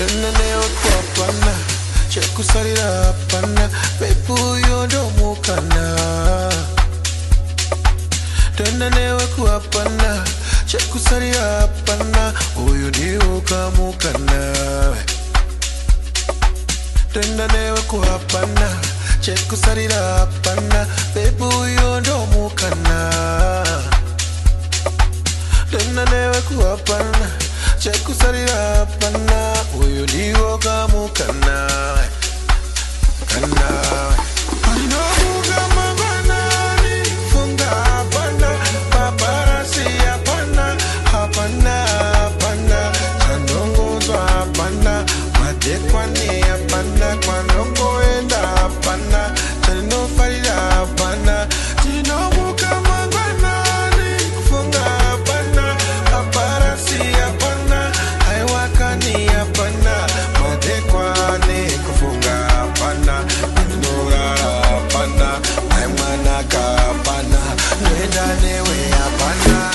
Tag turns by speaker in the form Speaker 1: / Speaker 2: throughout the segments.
Speaker 1: Tena newe kwa pana cheku sarira pana pepu yondo mukana. Tena newe kwa pana cheku sarira pana uyu ndiwo kamukana. Tena newe kwa pana cheku sarira pana pepu yondo mukana. Tena newe kwa pana cheku sarira pana uyu ndiwo kamukana. Kana Anobuga mabanani funga pana paparasi apana hapana apana kandongozo apana madekwani apana kwanokoenda apana chano farida apana Anobuga mabanani funga pana paparasi apana haiwakani apana madekwani kufunga apana apana aimanaka apana nenda newe apana.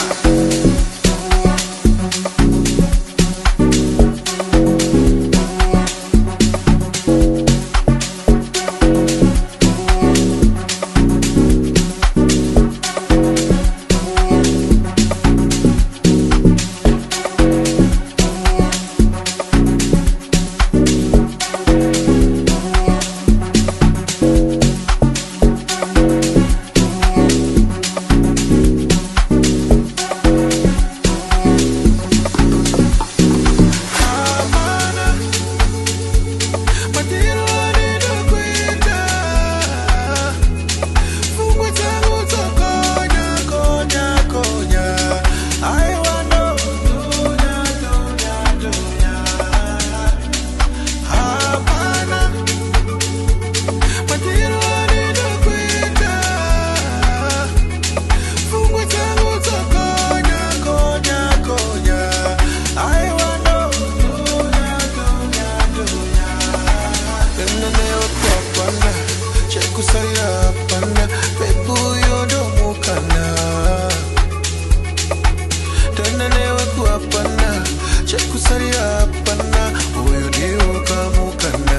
Speaker 1: Kusarira pana pepu yondo mukana. Tena newe kwa pana cheku sarira pana uyu ndiwo kamukana.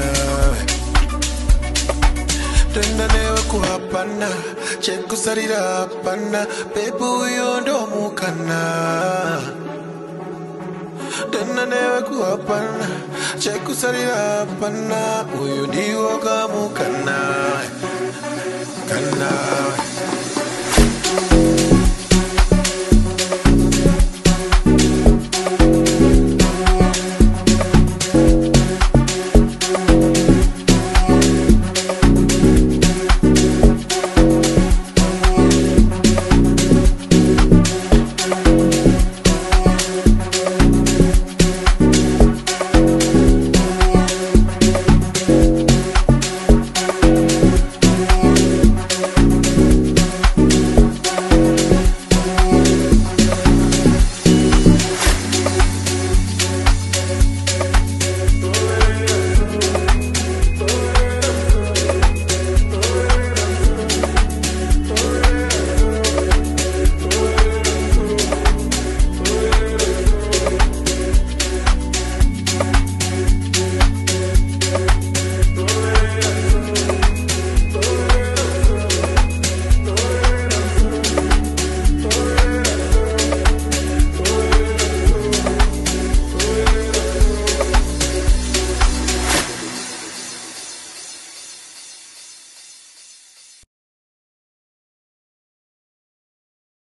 Speaker 1: Tena newe kwa pana cheku sarira pana pepu yondo mukana. Tena newe kwa pana cheku sarira pana uyu ndiwo kamukana. Kana